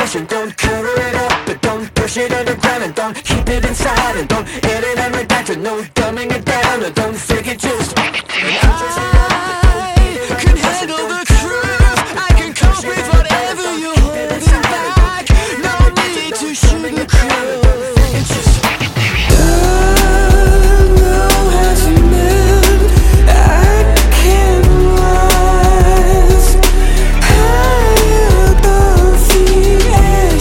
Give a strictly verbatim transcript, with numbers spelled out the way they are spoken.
passion. Don't cover it up, but don't push it underground. And don't keep it inside, and don't edit and redact it. No dumbing it down, and don't fake it, just make it.